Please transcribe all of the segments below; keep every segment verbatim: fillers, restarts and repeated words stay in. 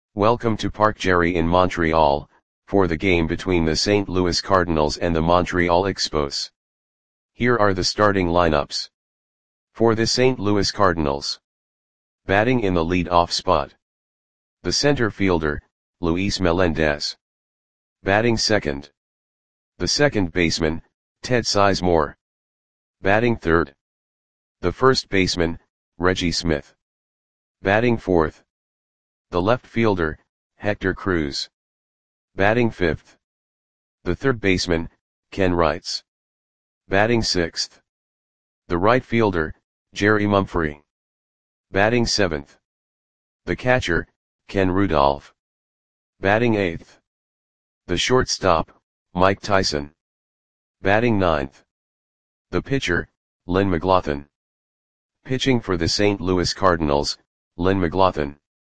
Welcome to Parc Gerry in Montreal, for the game between the Saint Louis Cardinals and the Montreal Expos. Here are the starting lineups. For the Saint Louis Cardinals. Batting in the lead-off spot. The center fielder, Luis Melendez. Batting second. The second baseman, Ted Sizemore. Batting third. The first baseman, Reggie Smith. Batting fourth. The left fielder, Hector Cruz. Batting fifth. The third baseman, Ken Wrights. Batting sixth. The right fielder, Jerry Mumphrey. Batting seventh. The catcher, Ken Rudolph. Batting eighth. The shortstop, Mike Tyson. Batting ninth. The pitcher, Lynn McLaughlin. Pitching for the Saint Louis Cardinals, Lynn McLaughlin.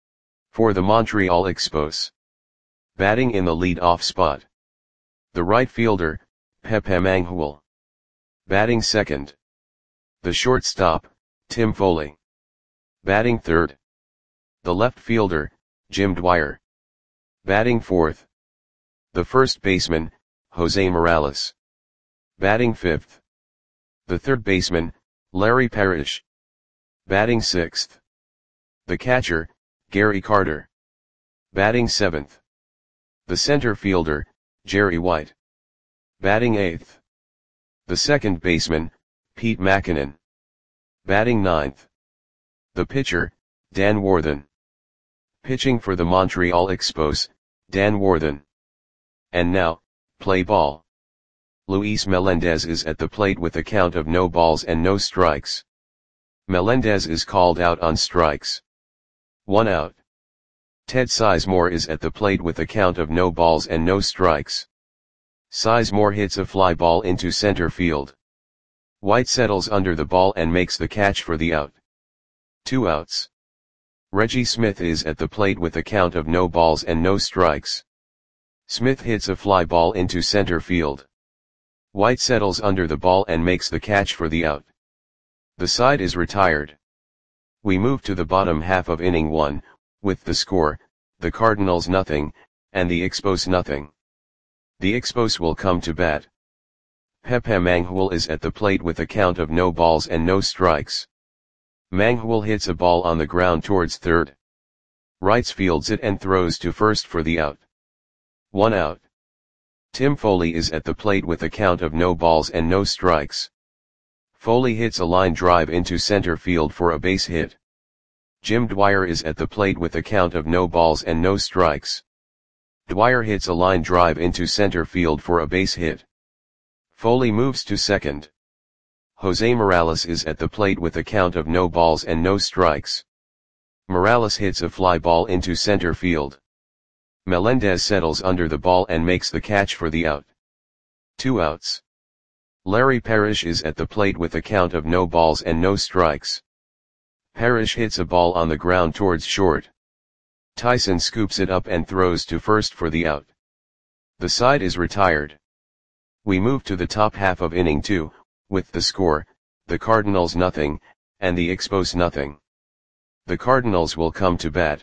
For the Montreal Expos. Batting in the lead-off spot. The right fielder, Pepe Mangual. Batting second. The shortstop, Tim Foley. Batting third. The left fielder, Jim Dwyer. Batting fourth. The first baseman, Jose Morales. Batting fifth. The third baseman, Larry Parrish. Batting sixth. The catcher, Gary Carter. Batting seventh. The center fielder, Jerry White. Batting eighth. The second baseman, Pete Mackinnon. Batting ninth. The pitcher, Dan Warthen. Pitching for the Montreal Expos, Dan Warthen. And now, play ball. Luis Melendez is at the plate with a count of no balls and no strikes. Melendez is called out on strikes. One out. Ted Sizemore is at the plate with a count of no balls and no strikes. Sizemore hits a fly ball into center field. White settles under the ball and makes the catch for the out. Two outs. Reggie Smith is at the plate with a count of no balls and no strikes. Smith hits a fly ball into center field. White settles under the ball and makes the catch for the out. The side is retired. We move to the bottom half of inning one, with the score, the Cardinals nothing, and the Expos nothing. The Expos will come to bat. Pepe Mangual is at the plate with a count of no balls and no strikes. Mangual hits a ball on the ground towards third. Wrights fields it and throws to first for the out. One out. Tim Foley is at the plate with a count of no balls and no strikes. Foley hits a line drive into center field for a base hit. Jim Dwyer is at the plate with a count of no balls and no strikes. Dwyer hits a line drive into center field for a base hit. Foley moves to second. Jose Morales is at the plate with a count of no balls and no strikes. Morales hits a fly ball into center field. Melendez settles under the ball and makes the catch for the out. Two outs. Larry Parrish is at the plate with a count of no balls and no strikes. Parrish hits a ball on the ground towards short. Tyson scoops it up and throws to first for the out. The side is retired. We move to the top half of inning two, with the score, the Cardinals nothing, and the Expos nothing. The Cardinals will come to bat.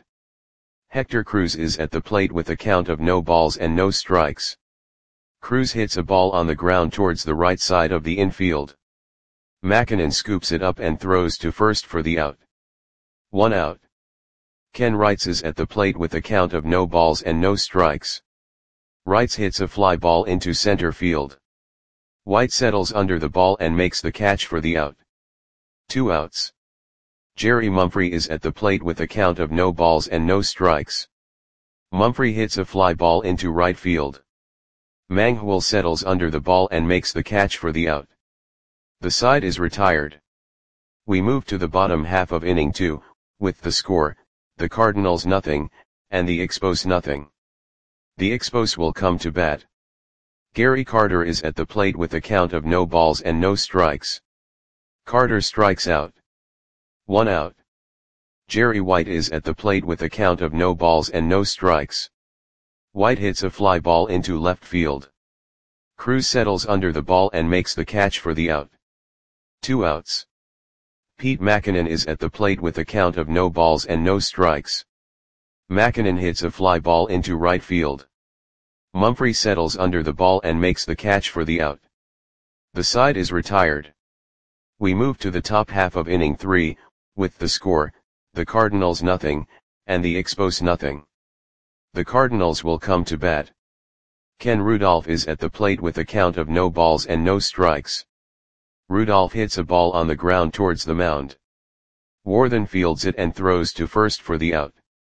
Hector Cruz is at the plate with a count of no balls and no strikes. Cruz hits a ball on the ground towards the right side of the infield. Mackinnon scoops it up and throws to first for the out. One out. Ken Wrights is at the plate with a count of no balls and no strikes. Wrights hits a fly ball into center field. White settles under the ball and makes the catch for the out. Two outs. Jerry Mumphrey is at the plate with a count of no balls and no strikes. Mumphrey hits a fly ball into right field. Mangual settles under the ball and makes the catch for the out. The side is retired. We move to the bottom half of inning two, with the score, the Cardinals nothing, and the Expos nothing. The Expos will come to bat. Gary Carter is at the plate with a count of no balls and no strikes. Carter strikes out. One out. Jerry White is at the plate with a count of no balls and no strikes. White hits a fly ball into left field. Cruz settles under the ball and makes the catch for the out. Two outs. Pete Mackinnon is at the plate with a count of no balls and no strikes. Mackinnon hits a fly ball into right field. Mumphrey settles under the ball and makes the catch for the out. The side is retired. We move to the top half of inning three, with the score, the Cardinals nothing, and the Expos nothing. The Cardinals will come to bat. Ken Rudolph is at the plate with a count of no balls and no strikes. Rudolph hits a ball on the ground towards the mound. Worthen fields it and throws to first for the out.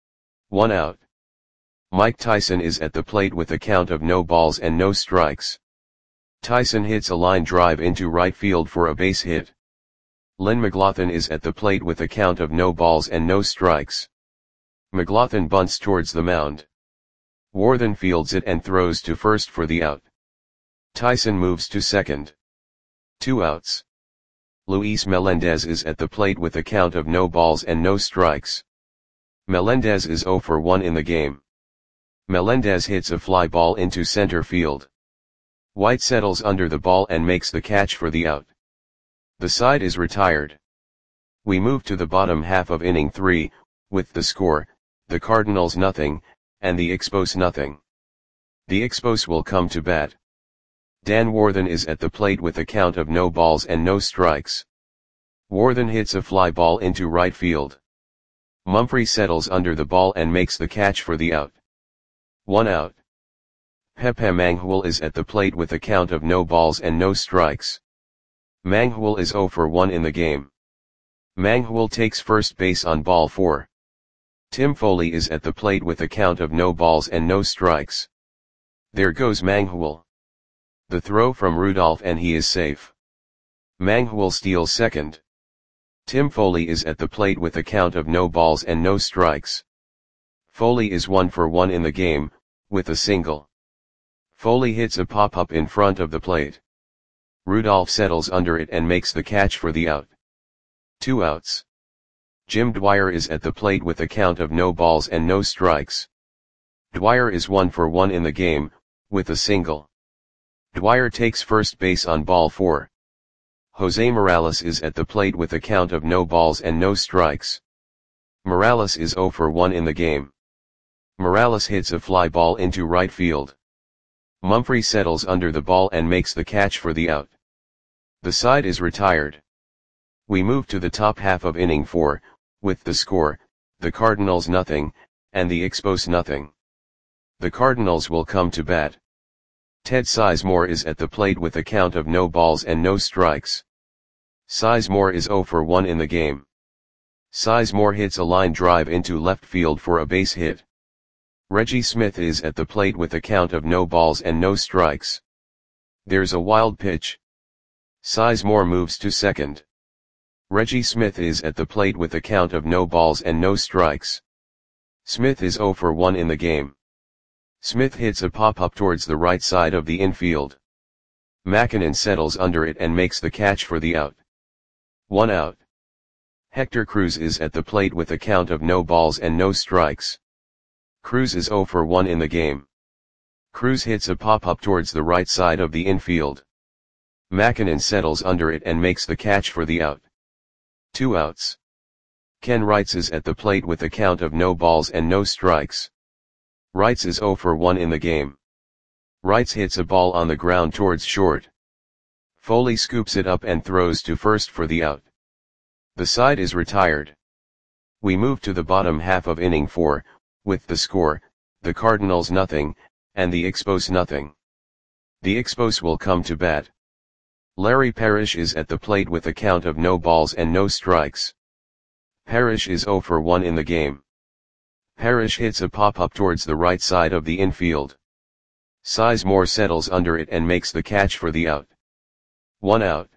One out. Mike Tyson is at the plate with a count of no balls and no strikes. Tyson hits a line drive into right field for a base hit. Lynn McLaughlin is at the plate with a count of no balls and no strikes. McLaughlin bunts towards the mound. Worthen fields it and throws to first for the out. Tyson moves to second. Two outs. Luis Melendez is at the plate with a count of no balls and no strikes. Melendez is zero for one in the game. Melendez hits a fly ball into center field. White settles under the ball and makes the catch for the out. The side is retired. We move to the bottom half of inning three, with the score, the Cardinals nothing, and the Expos nothing. The Expos will come to bat. Dan Worthen is at the plate with a count of no balls and no strikes. Worthen hits a fly ball into right field. Mumphrey settles under the ball and makes the catch for the out. One out. Pepe Manghul is at the plate with a count of no balls and no strikes. Manghul is zero for one in the game. Manghul takes first base on ball four. Tim Foley is at the plate with a count of no balls and no strikes. There goes Manghul. The throw from Rudolph and he is safe. Manghul steals second. Tim Foley is at the plate with a count of no balls and no strikes. Foley is one for one in the game, with a single. Foley hits a pop-up in front of the plate. Rudolph settles under it and makes the catch for the out. Two outs. Jim Dwyer is at the plate with a count of no balls and no strikes. Dwyer is one for one in the game, with a single. Dwyer takes first base on ball four. Jose Morales is at the plate with a count of no balls and no strikes. Morales is zero for one in the game. Morales hits a fly ball into right field. Mumphrey settles under the ball and makes the catch for the out. The side is retired. We move to the top half of inning four, with the score, the Cardinals nothing, and the Expos nothing. The Cardinals will come to bat. Ted Sizemore is at the plate with a count of no balls and no strikes. Sizemore is zero for one in the game. Sizemore hits a line drive into left field for a base hit. Reggie Smith is at the plate with a count of no balls and no strikes. There's a wild pitch. Sizemore moves to second. Reggie Smith is at the plate with a count of no balls and no strikes. Smith is zero for one in the game. Smith hits a pop-up towards the right side of the infield. Mackinnon settles under it and makes the catch for the out. One out. Hector Cruz is at the plate with a count of no balls and no strikes. Cruz is zero for one in the game. Cruz hits a pop-up towards the right side of the infield. Mackinnon settles under it and makes the catch for the out. Two outs. Ken Wrights is at the plate with a count of no balls and no strikes. Wrights is zero for one in the game. Wrights hits a ball on the ground towards short. Foley scoops it up and throws to first for the out. The side is retired. We move to the bottom half of inning four, with the score, the Cardinals nothing, and the Expos nothing. The Expos will come to bat. Larry Parrish is at the plate with a count of no balls and no strikes. Parrish is zero for one in the game. Parrish hits a pop-up towards the right side of the infield. Sizemore settles under it and makes the catch for the out. One out.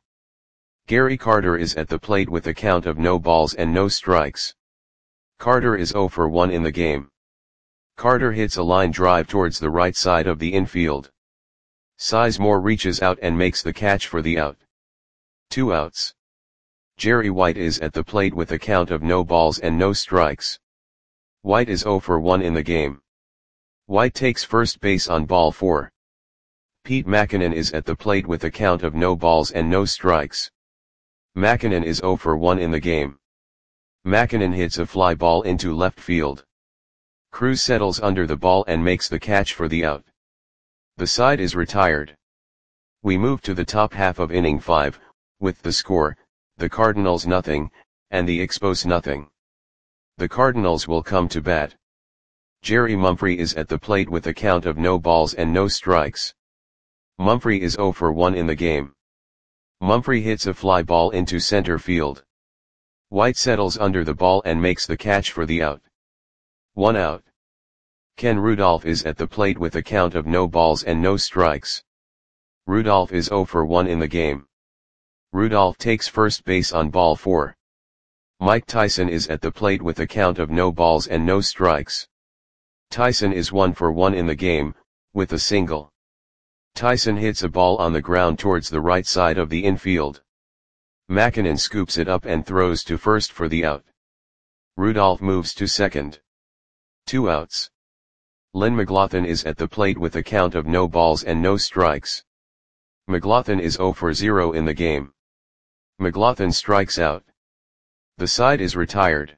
Gary Carter is at the plate with a count of no balls and no strikes. Carter is zero for one in the game. Carter hits a line drive towards the right side of the infield. Sizemore reaches out and makes the catch for the out. Two outs. Jerry White is at the plate with a count of no balls and no strikes. White is zero for one in the game. White takes first base on ball four. Pete Mackinnon is at the plate with a count of no balls and no strikes. Mackinnon is zero for one in the game. Mackinnon hits a fly ball into left field. Cruz settles under the ball and makes the catch for the out. The side is retired. We move to the top half of inning five, with the score, the Cardinals nothing, and the Expos nothing. The Cardinals will come to bat. Jerry Mumphrey is at the plate with a count of no balls and no strikes. Mumphrey is oh for one in the game. Mumphrey hits a fly ball into center field. White settles under the ball and makes the catch for the out. One out. Ken Rudolph is at the plate with a count of no balls and no strikes. Rudolph is oh for one in the game. Rudolph takes first base on ball four. Mike Tyson is at the plate with a count of no balls and no strikes. Tyson is one for one in the game, with a single. Tyson hits a ball on the ground towards the right side of the infield. McKinnon scoops it up and throws to first for the out. Rudolph moves to second. Two outs. Len McLaughlin is at the plate with a count of no balls and no strikes. McLaughlin is oh for zero in the game. McLaughlin strikes out. The side is retired.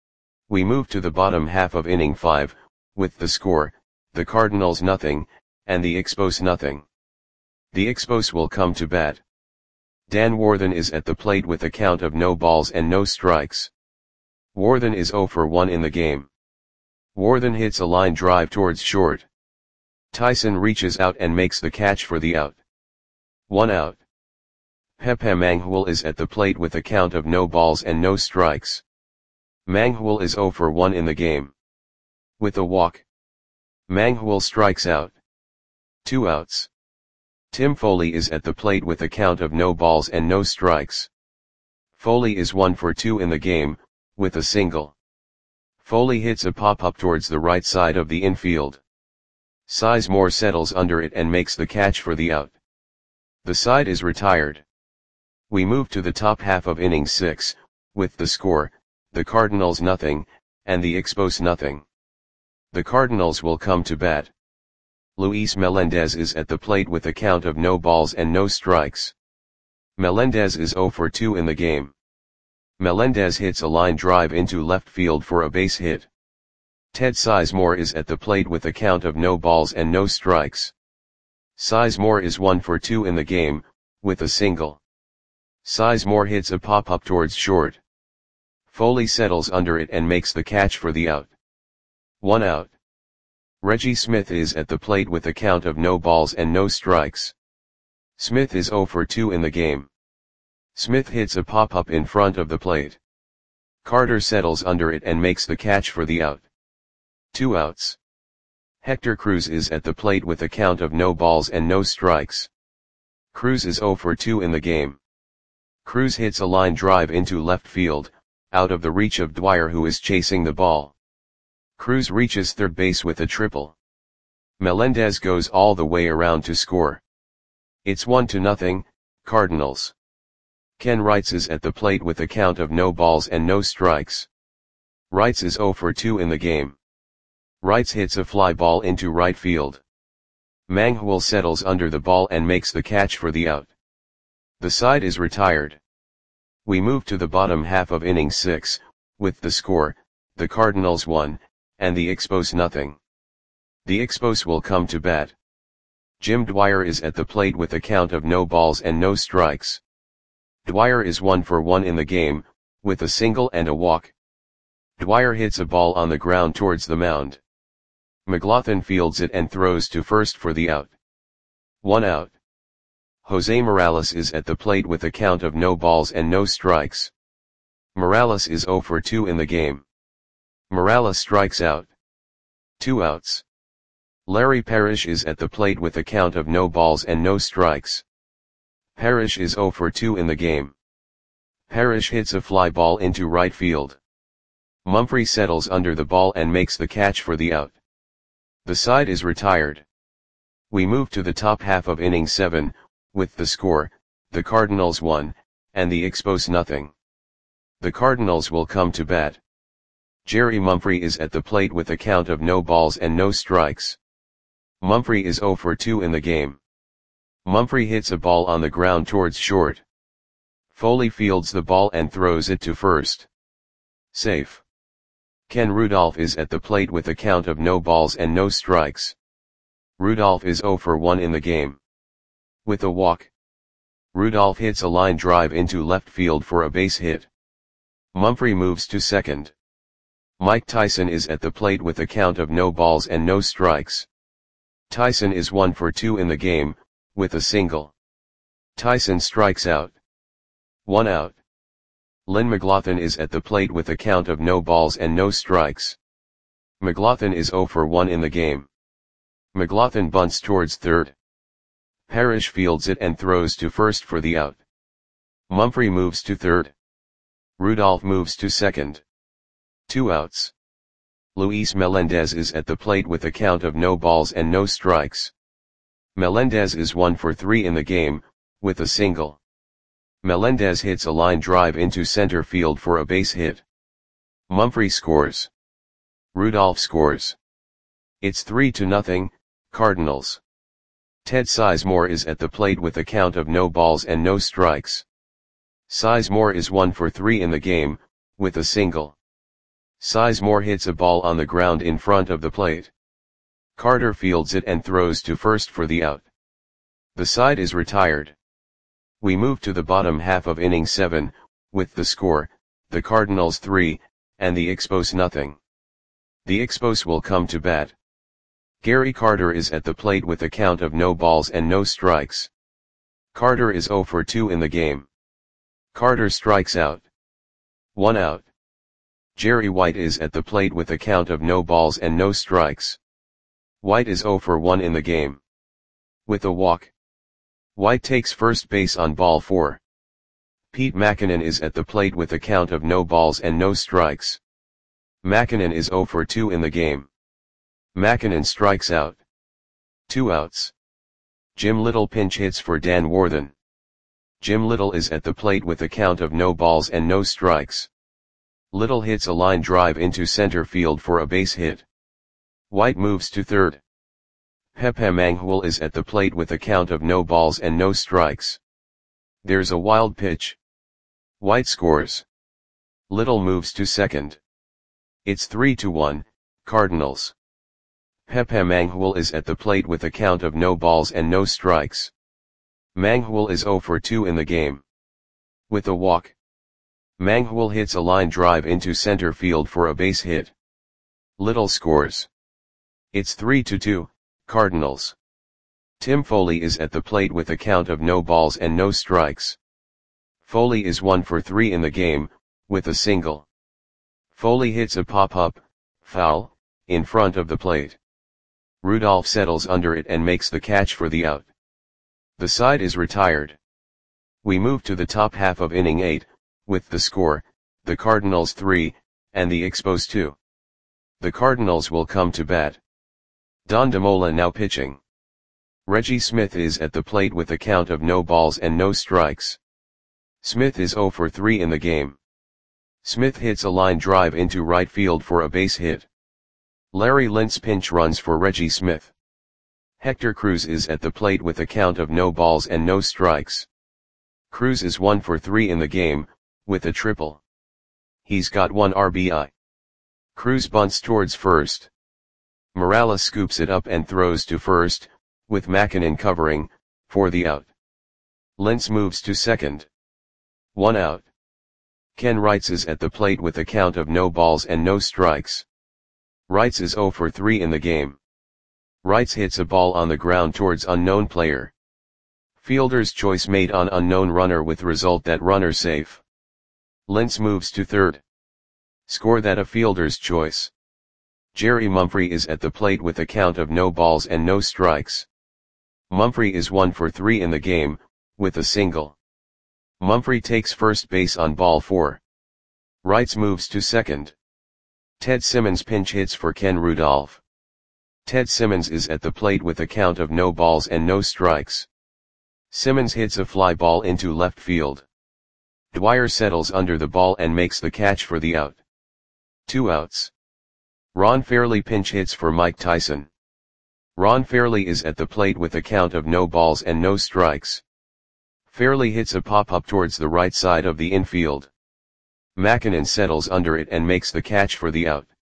We move to the bottom half of inning five, with the score, the Cardinals nothing, and the Expos nothing. The Expos will come to bat. Dan Warthen is at the plate with a count of no balls and no strikes. Warthen is oh for one in the game. Warthen hits a line drive towards short. Tyson reaches out and makes the catch for the out. One out. Pepe Manghul is at the plate with a count of no balls and no strikes. Manghul is oh for one in the game. With a walk, Manghul strikes out. Two outs. Tim Foley is at the plate with a count of no balls and no strikes. Foley is one for two in the game, with a single. Foley hits a pop-up towards the right side of the infield. Sizemore settles under it and makes the catch for the out. The side is retired. We move to the top half of inning six, with the score, the Cardinals nothing, and the Expos nothing. The Cardinals will come to bat. Luis Melendez is at the plate with a count of no balls and no strikes. Melendez is oh for two in the game. Melendez hits a line drive into left field for a base hit. Ted Sizemore is at the plate with a count of no balls and no strikes. Sizemore is one for two in the game, with a single. Sizemore hits a pop-up towards short. Foley settles under it and makes the catch for the out. One out. Reggie Smith is at the plate with a count of no balls and no strikes. Smith is oh for two in the game. Smith hits a pop-up in front of the plate. Carter settles under it and makes the catch for the out. Two outs. Hector Cruz is at the plate with a count of no balls and no strikes. Cruz is oh for two in the game. Cruz hits a line drive into left field, out of the reach of Dwyer, who is chasing the ball. Cruz reaches third base with a triple. Melendez goes all the way around to score. It's one to nothing, Cardinals. Ken Wrights is at the plate with a count of no balls and no strikes. Wrights is oh for two in the game. Wrights hits a fly ball into right field. Manghul settles under the ball and makes the catch for the out. The side is retired. We move to the bottom half of inning six, with the score, the Cardinals one, and the Expos nothing. The Expos will come to bat. Jim Dwyer is at the plate with a count of no balls and no strikes. Dwyer is one for one in the game, with a single and a walk. Dwyer hits a ball on the ground towards the mound. McLaughlin fields it and throws to first for the out. One out. Jose Morales is at the plate with a count of no balls and no strikes. Morales is oh for two in the game. Morales strikes out. Two outs. Larry Parrish is at the plate with a count of no balls and no strikes. Parrish is oh for two in the game. Parrish hits a fly ball into right field. Mumphrey settles under the ball and makes the catch for the out. The side is retired. We move to the top half of inning seven, with the score, the Cardinals one, and the Expos nothing. The Cardinals will come to bat. Jerry Mumphrey is at the plate with a count of no balls and no strikes. Mumphrey is oh for two in the game. Mumphrey hits a ball on the ground towards short. Foley fields the ball and throws it to first. Safe. Ken Rudolph is at the plate with a count of no balls and no strikes. Rudolph is zero for one in the game. With a walk, Rudolph hits a line drive into left field for a base hit. Mumphrey moves to second. Mike Tyson is at the plate with a count of no balls and no strikes. Tyson is one for two in the game, with a single. Tyson strikes out. One out. Lynn McLaughlin is at the plate with a count of no balls and no strikes. McLaughlin is zero for one in the game. McLaughlin bunts towards third. Parrish fields it and throws to first for the out. Mumphrey moves to third. Rudolph moves to second. Two outs. Luis Melendez is at the plate with a count of no balls and no strikes. Melendez is one for three in the game, with a single. Melendez hits a line drive into center field for a base hit. Mumphrey scores. Rudolph scores. It's three to nothing, Cardinals. Ted Sizemore is at the plate with a count of no balls and no strikes. Sizemore is one for three in the game, with a single. Sizemore hits a ball on the ground in front of the plate. Carter fields it and throws to first for the out. The side is retired. We move to the bottom half of inning seven, with the score, the Cardinals three, and the Expos nothing. The Expos will come to bat. Gary Carter is at the plate with a count of no balls and no strikes. Carter is zero for two in the game. Carter strikes out. One out. Jerry White is at the plate with a count of no balls and no strikes. White is zero for one in the game. With a walk, White takes first base on ball four. Pete Mackinnon is at the plate with a count of no balls and no strikes. Mackinnon is zero for two in the game. Mackinnon strikes out. Two outs. Jim Little pinch hits for Dan Warthen. Jim Little is at the plate with a count of no balls and no strikes. Little hits a line drive into center field for a base hit. White moves to third. Pepe Manghul is at the plate with a count of no balls and no strikes. There's a wild pitch. White scores. Little moves to second. It's three to one, Cardinals. Pepe Manghul is at the plate with a count of no balls and no strikes. Manghul is zero for two in the game. With a walk, Manghul hits a line drive into center field for a base hit. Little scores. It's three to two, Cardinals. Tim Foley is at the plate with a count of no balls and no strikes. Foley is one for three in the game, with a single. Foley hits a pop-up, foul, in front of the plate. Rudolph settles under it and makes the catch for the out. The side is retired. We move to the top half of inning eight, with the score, the Cardinals three, and the Expos two. The Cardinals will come to bat. Don DeMola now pitching. Reggie Smith is at the plate with a count of no balls and no strikes. Smith is zero for three in the game. Smith hits a line drive into right field for a base hit. Larry Lintz pinch runs for Reggie Smith. Hector Cruz is at the plate with a count of no balls and no strikes. Cruz is one for three in the game, with a triple. He's got one R B I. Cruz bunts towards first. Morales scoops it up and throws to first, with Mackinnon covering, for the out. Lintz moves to second. One out. Ken Wrights is at the plate with a count of no balls and no strikes. Wrights is zero for three in the game. Wrights hits a ball on the ground towards unknown player. Fielder's choice made on unknown runner with result that runner safe. Lintz moves to third. Score that a fielder's choice. Jerry Mumphrey is at the plate with a count of no balls and no strikes. Mumphrey is one for three in the game, with a single. Mumphrey takes first base on ball four. Wrights moves to second. Ted Simmons pinch hits for Ken Rudolph. Ted Simmons is at the plate with a count of no balls and no strikes. Simmons hits a fly ball into left field. Dwyer settles under the ball and makes the catch for the out. Two outs. Ron Fairley pinch hits for Mike Tyson. Ron Fairley is at the plate with a count of no balls and no strikes. Fairley hits a pop-up towards the right side of the infield. Mackinnon settles under it and makes the catch for the out.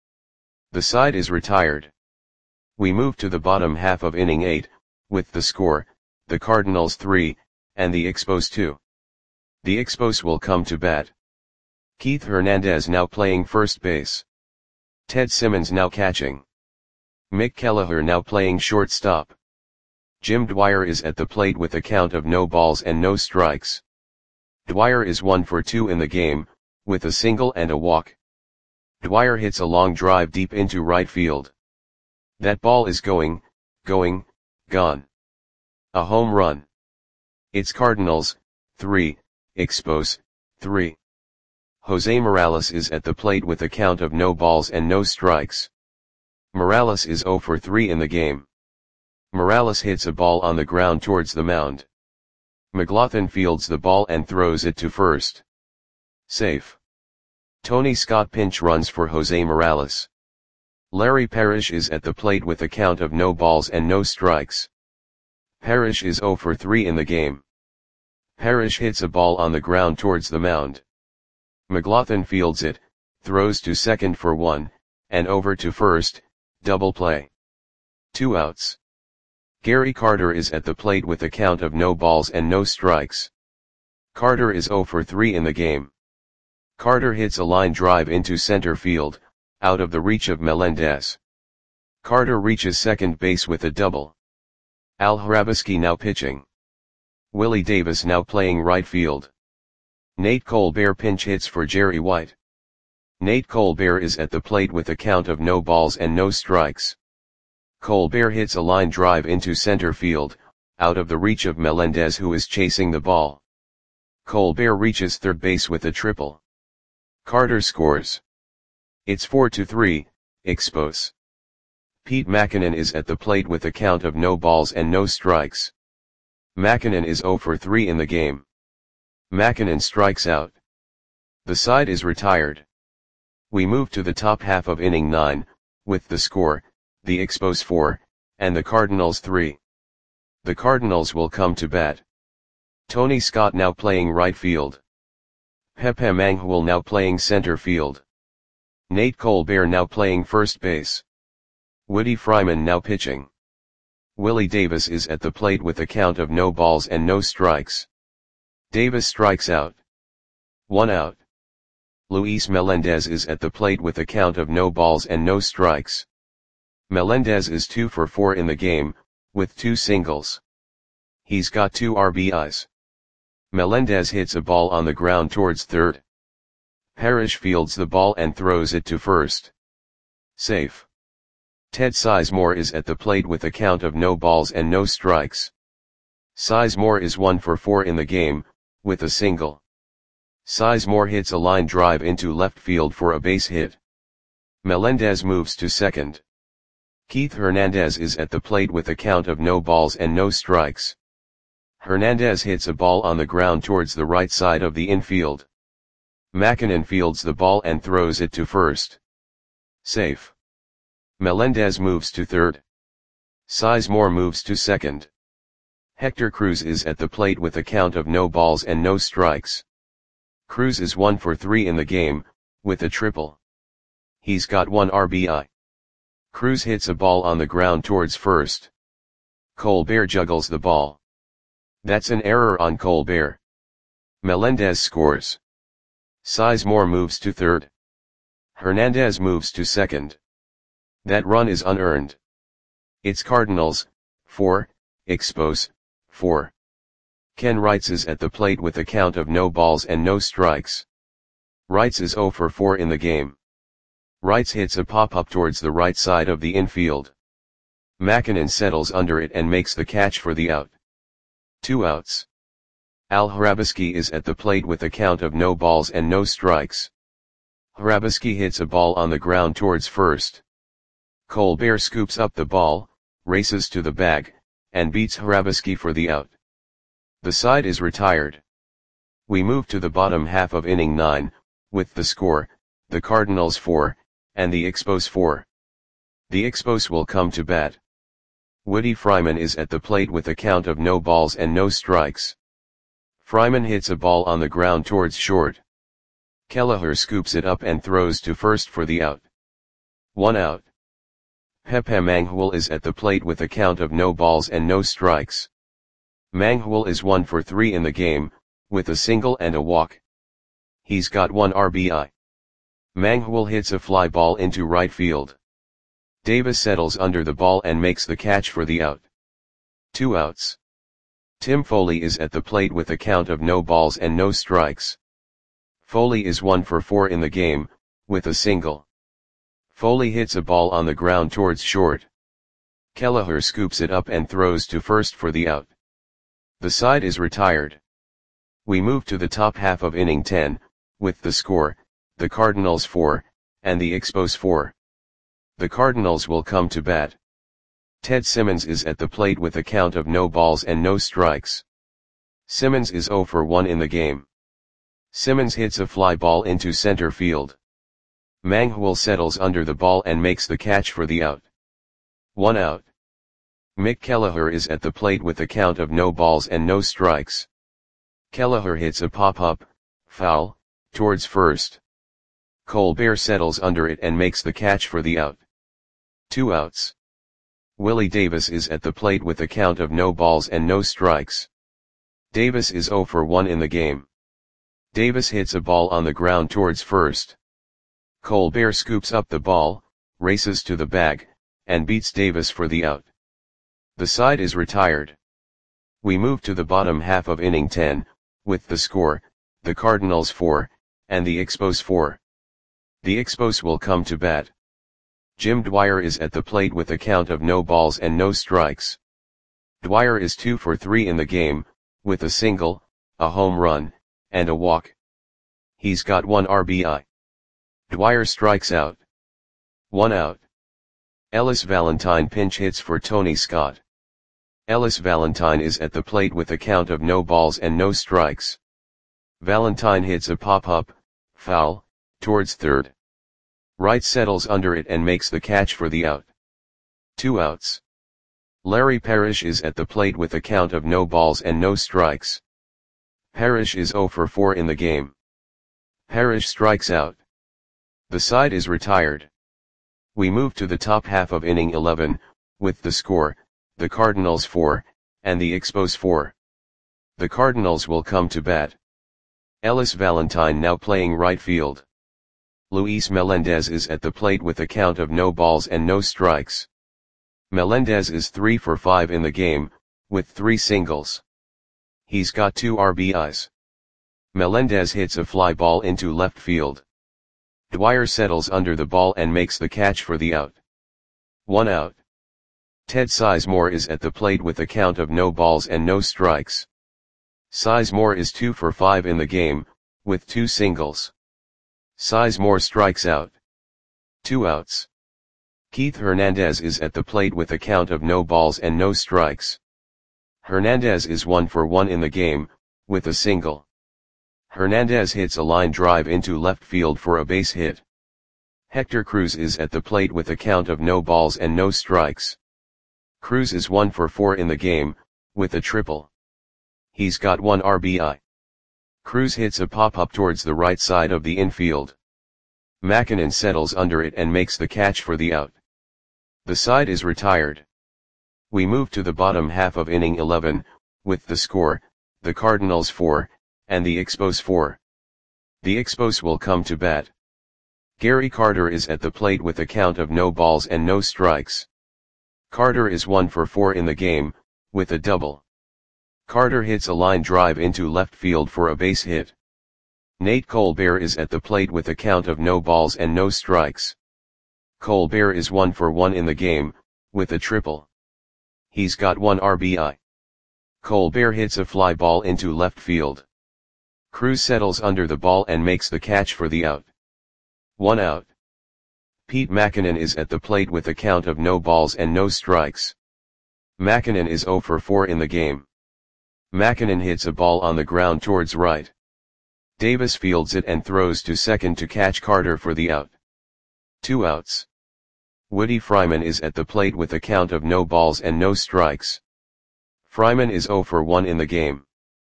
The side is retired. We move to the bottom half of inning eight, with the score, the Cardinals three, and the Expos two. The Expos will come to bat. Keith Hernandez now playing first base. Ted Simmons now catching. Mick Kelleher now playing shortstop. Jim Dwyer is at the plate with a count of no balls and no strikes. Dwyer is one for two in the game, with a single and a walk. Dwyer hits a long drive deep into right field. That ball is going, going, gone. A home run. It's Cardinals, three, Expos, three. Jose Morales is at the plate with a count of no balls and no strikes. Morales is zero for three in the game. Morales hits a ball on the ground towards the mound. McLaughlin fields the ball and throws it to first. Safe. Tony Scott pinch runs for Jose Morales. Larry Parrish is at the plate with a count of no balls and no strikes. Parrish is zero for three in the game. Parrish hits a ball on the ground towards the mound. McLaughlin fields it, throws to second for one, and over to first, double play. Two outs. Gary Carter is at the plate with a count of no balls and no strikes. Carter is zero for three in the game. Carter hits a line drive into center field, out of the reach of Melendez. Carter reaches second base with a double. Al Hrabosky now pitching. Willie Davis now playing right field. Nate Colbert pinch hits for Jerry White. Nate Colbert is at the plate with a count of no balls and no strikes. Colbert hits a line drive into center field, out of the reach of Melendez who is chasing the ball. Colbert reaches third base with a triple. Carter scores. It's four to three, Expos. Pete Mackinnon is at the plate with a count of no balls and no strikes. Mackinnon is zero for three in the game. Mackinnon strikes out. The side is retired. We move to the top half of inning nine, with the score, the Expos four, and the Cardinals three. The Cardinals will come to bat. Tony Scott now playing right field. Pepe Mangual now playing center field. Nate Colbert now playing first base. Woody Fryman now pitching. Willie Davis is at the plate with a count of no balls and no strikes. Davis strikes out. One out. Luis Melendez is at the plate with a count of no balls and no strikes. Melendez is two for four in the game, with two singles. He's got two R B Is. Melendez hits a ball on the ground towards third. Parrish fields the ball and throws it to first. Safe. Ted Sizemore is at the plate with a count of no balls and no strikes. Sizemore is one for four in the game, with a single. Sizemore hits a line drive into left field for a base hit. Melendez moves to second. Keith Hernandez is at the plate with a count of no balls and no strikes. Hernandez hits a ball on the ground towards the right side of the infield. Mackinnon fields the ball and throws it to first. Safe. Melendez moves to third. Sizemore moves to second. Hector Cruz is at the plate with a count of no balls and no strikes. Cruz is one for three in the game, with a triple. He's got one R B I. Cruz hits a ball on the ground towards first. Colbert juggles the ball. That's an error on Colbert. Melendez scores. Sizemore moves to third. Hernandez moves to second. That run is unearned. It's Cardinals, four, Expos, four. Ken Wrights is at the plate with a count of no balls and no strikes. Wrights is zero for four in the game. Wrights hits a pop-up towards the right side of the infield. Mackinnon settles under it and makes the catch for the out. Two outs. Al Hrabosky is at the plate with a count of no balls and no strikes. Hrabosky hits a ball on the ground towards first. Colbert scoops up the ball, races to the bag, and beats Hrabosky for the out. The side is retired. We move to the bottom half of inning nine, with the score, the Cardinals four, and the Expos four. The Expos will come to bat. Woody Fryman is at the plate with a count of no balls and no strikes. Fryman hits a ball on the ground towards short. Kelleher scoops it up and throws to first for the out. One out. Pepe Manghul is at the plate with a count of no balls and no strikes. Manghul is one for three in the game, with a single and a walk. He's got one R B I. Manghul hits a fly ball into right field. Davis settles under the ball and makes the catch for the out. Two outs. Tim Foley is at the plate with a count of no balls and no strikes. Foley is one for four in the game, with a single. Foley hits a ball on the ground towards short. Kelleher scoops it up and throws to first for the out. The side is retired. We move to the top half of inning ten, with the score, the Cardinals four, and the Expos four. The Cardinals will come to bat. Ted Simmons is at the plate with a count of no balls and no strikes. Simmons is zero for one in the game. Simmons hits a fly ball into center field. Manghul settles under the ball and makes the catch for the out. One out. Mick Kelleher is at the plate with a count of no balls and no strikes. Kelleher hits a pop-up, foul, towards first. Colbert settles under it and makes the catch for the out. Two outs. Willie Davis is at the plate with a count of no balls and no strikes. Davis is zero for one in the game. Davis hits a ball on the ground towards first. Colbert scoops up the ball, races to the bag, and beats Davis for the out. The side is retired. We move to the bottom half of inning ten, with the score, the Cardinals four, and the Expos four. The Expos will come to bat. Jim Dwyer is at the plate with a count of no balls and no strikes. Dwyer is two for three in the game, with a single, a home run, and a walk. He's got one R B I. Dwyer strikes out. One out. Ellis Valentine pinch hits for Tony Scott. Ellis Valentine is at the plate with a count of no balls and no strikes. Valentine hits a pop-up, foul, towards third. Wright settles under it and makes the catch for the out. Two outs. Larry Parrish is at the plate with a count of no balls and no strikes. Parrish is zero for four in the game. Parrish strikes out. The side is retired. We move to the top half of inning eleven, with the score, the Cardinals four, and the Expos four. The Cardinals will come to bat. Ellis Valentine now playing right field. Luis Melendez is at the plate with a count of no balls and no strikes. Melendez is three for five in the game, with three singles. He's got two R B Is. Melendez hits a fly ball into left field. Dwyer settles under the ball and makes the catch for the out. One out. Ted Sizemore is at the plate with a count of no balls and no strikes. Sizemore is two for five in the game, with two singles. Sizemore strikes out. Two outs. Keith Hernandez is at the plate with a count of no balls and no strikes. Hernandez is one for one in the game, with a single. Hernandez hits a line drive into left field for a base hit. Hector Cruz is at the plate with a count of no balls and no strikes. Cruz is one for four in the game, with a triple. He's got one R B I. Cruz hits a pop-up towards the right side of the infield. McKinnon settles under it and makes the catch for the out. The side is retired. We move to the bottom half of inning eleven, with the score, the Cardinals four, and the Expos four. The Expos will come to bat. Gary Carter is at the plate with a count of no balls and no strikes. Carter is one for four in the game, with a double. Carter hits a line drive into left field for a base hit. Nate Colbert is at the plate with a count of no balls and no strikes. Colbert is one for one in the game, with a triple. He's got one R B I. Colbert hits a fly ball into left field. Cruz settles under the ball and makes the catch for the out. One out. Pete McKinnon is at the plate with a count of no balls and no strikes. McKinnon is zero for four in the game. McKinnon hits a ball on the ground towards right. Davis fields it and throws to second to catch Carter for the out. Two outs. Woody Fryman is at the plate with a count of no balls and no strikes. Fryman is zero for one in the game.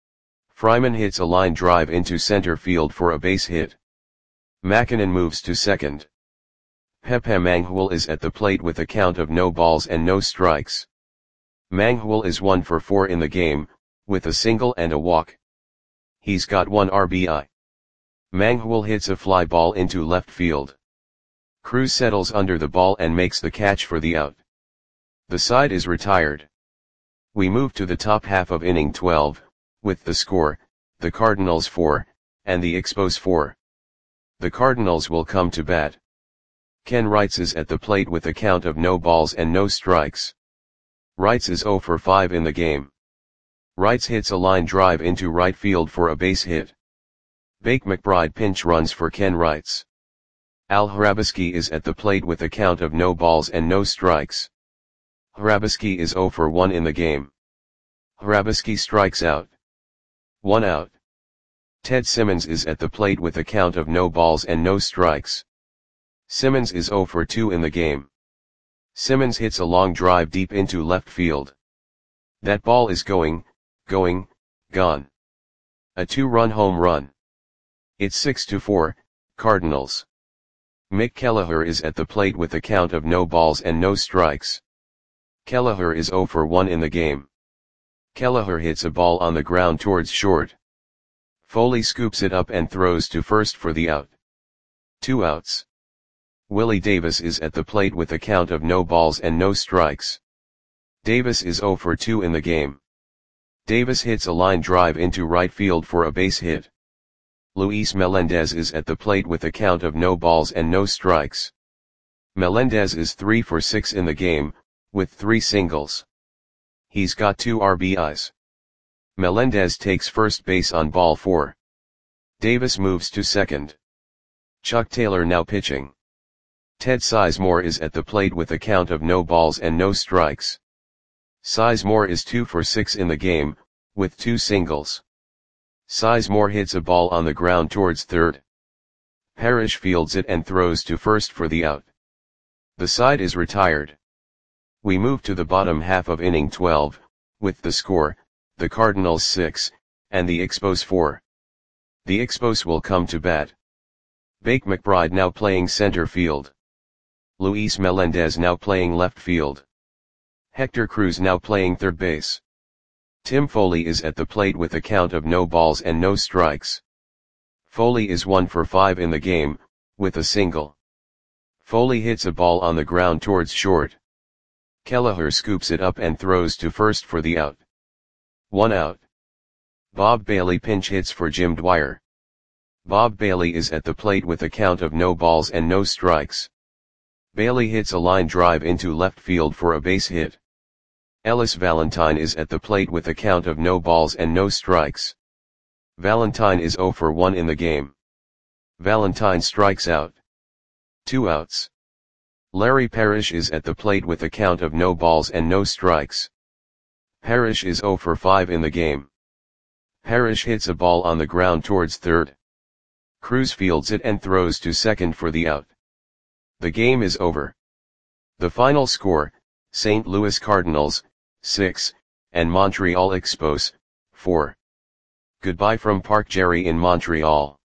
Fryman hits a line drive into center field for a base hit. McKinnon moves to second. Pepe Mangual is at the plate with a count of no balls and no strikes. Mangual is one for four in the game, with a single and a walk. He's got one R B I. Mangual hits a fly ball into left field. Cruz settles under the ball and makes the catch for the out. The side is retired. We move to the top half of inning twelve, with the score, the Cardinals four, and the Expos four. The Cardinals will come to bat. Ken Wrights is at the plate with a count of no balls and no strikes. Wrights is zero for five in the game. Wrights hits a line drive into right field for a base hit. Bake McBride pinch runs for Ken Wrights. Al Hrabosky is at the plate with a count of no balls and no strikes. Hrabosky is zero for one in the game. Hrabosky strikes out. One out. Ted Simmons is at the plate with a count of no balls and no strikes. Simmons is zero for two in the game. Simmons hits a long drive deep into left field. That ball is going, going, gone. A two-run home run. It's six to four, Cardinals. Mick Kelleher is at the plate with a count of no balls and no strikes. Kelleher is zero for one in the game. Kelleher hits a ball on the ground towards short. Foley scoops it up and throws to first for the out. Two outs. Willie Davis is at the plate with a count of no balls and no strikes. Davis is zero for two in the game. Davis hits a line drive into right field for a base hit. Luis Melendez is at the plate with a count of no balls and no strikes. Melendez is three for six in the game, with three singles. He's got two R B Is. Melendez takes first base on ball four. Davis moves to second. Chuck Taylor now pitching. Ted Sizemore is at the plate with a count of no balls and no strikes. Sizemore is two for six in the game, with two singles. Sizemore hits a ball on the ground towards third. Parrish fields it and throws to first for the out. The side is retired. We move to the bottom half of inning twelve, with the score, the Cardinals six, and the Expos four. The Expos will come to bat. Bake McBride now playing center field. Luis Melendez now playing left field. Hector Cruz now playing third base. Tim Foley is at the plate with a count of no balls and no strikes. Foley is one for five in the game, with a single. Foley hits a ball on the ground towards short. Kelleher scoops it up and throws to first for the out. One out. Bob Bailey pinch hits for Jim Dwyer. Bob Bailey is at the plate with a count of no balls and no strikes. Bailey hits a line drive into left field for a base hit. Ellis Valentine is at the plate with a count of no balls and no strikes. Valentine is zero for one in the game. Valentine strikes out. Two outs. Larry Parrish is at the plate with a count of no balls and no strikes. Parrish is zero for five in the game. Parrish hits a ball on the ground towards third. Cruz fields it and throws to second for the out. The game is over. The final score, Saint Louis Cardinals, six, and Montreal Expos, four. Goodbye from Park Jerry in Montreal.